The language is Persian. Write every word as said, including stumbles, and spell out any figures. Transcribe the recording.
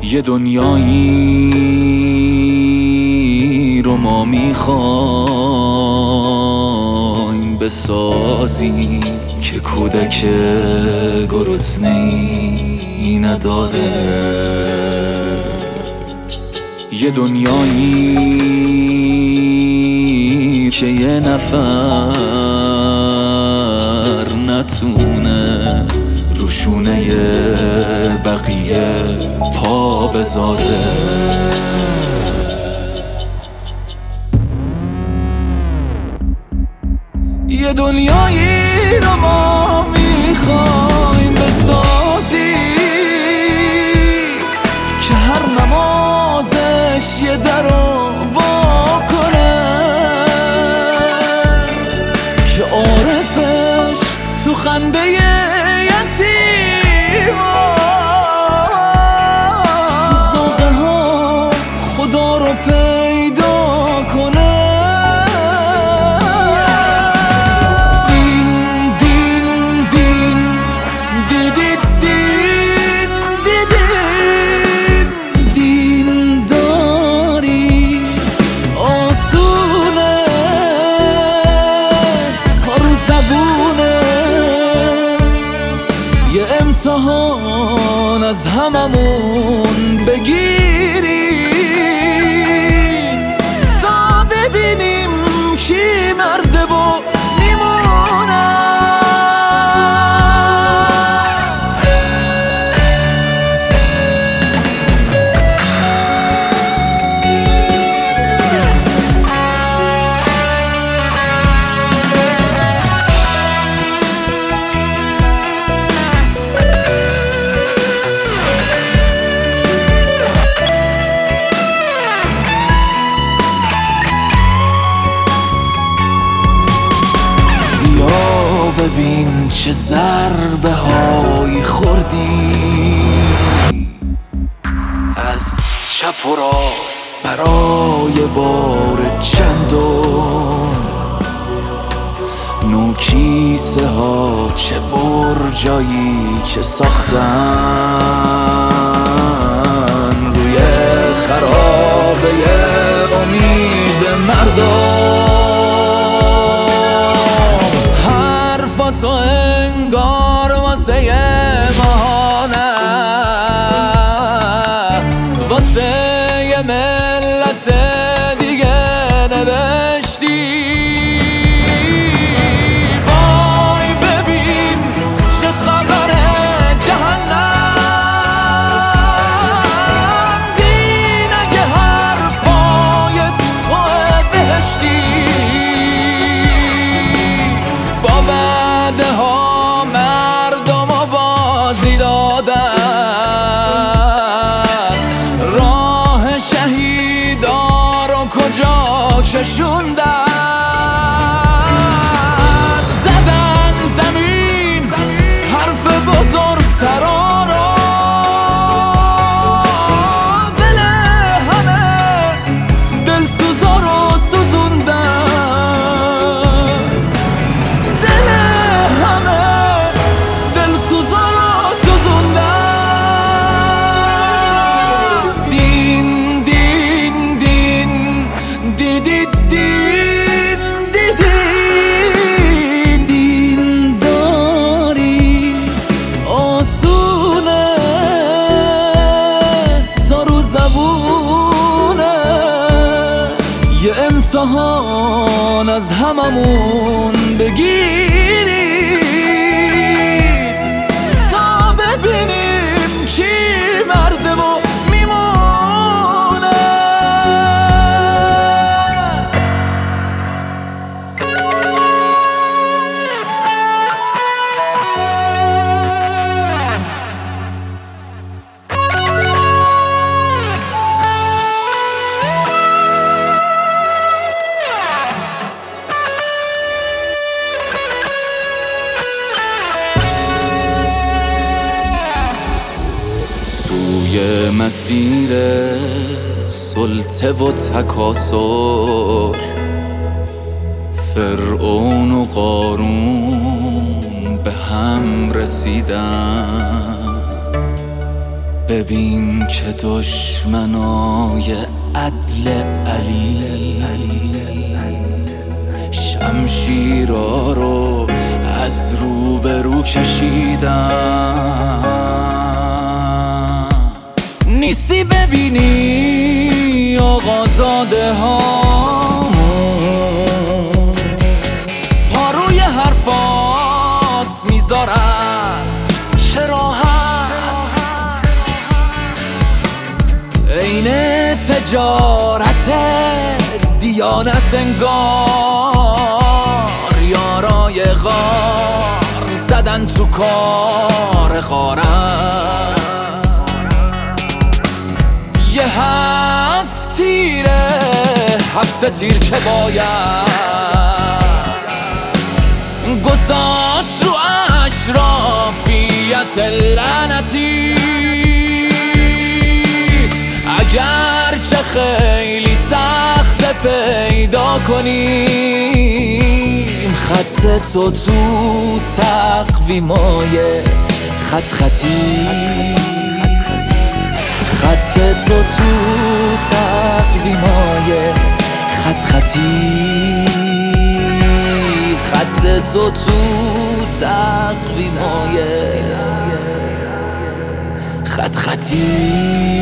یه دنیایی رو ما میخوایم بسازیم که کودک گرسنه‌ای نداره. یه دنیایی که یه نفر نتونه روشونه بقیه پا بذاره. یه دنیایی رو ما میخوایم بسازی که هر نمازش یه در رو وا کنه، که عارفش تو خنده یتیما تو زاغه ها خدا رو پیدا کنه. امتحان از هممون بگیریم تا ببینیم کی مرده و میمونه. ببین چه ضربه های خوردی از چپ و راست برای بار چندم. نوکیسه ها چه برجایی که ساختن روی خرابه امید مردم. تو انگار واسه ماهانه واسه ملت دیگه نوشتی. وای ببین چه خبره جهنم، دین اگه حرفای تو بهشتی. ها مردم و بازی دادن، راه شهیدا رو کجا کشوندن. زدن زمین حرف بزرگترا رو، دل همه دلسوزا رو سوزوندن. یه امتحان از هممون بگیرید تا ببینیم کی مرده و میمونه. توی مسیر سلطه و تکاسر فرعون و قارون به هم رسیدن. ببین که دشمنای عدل علی شمشیرا رو از رو به رو کشیدن. نیستی ببینی آقازاده ها پاروی حرفات میذارن چه راحت عین تجارت دیانت انگار یارای غار زدن تو کار غارت. یه هفت تیره هفته تیر که باید گذاشت رو اشرافیت لعنتی. اگر چه خیلی سخت پیدا کنیم خط تو تو تقویمای خط خطی، خط تو تو تقویمای خط خطی، خط تو تو تقویمای خط خطی.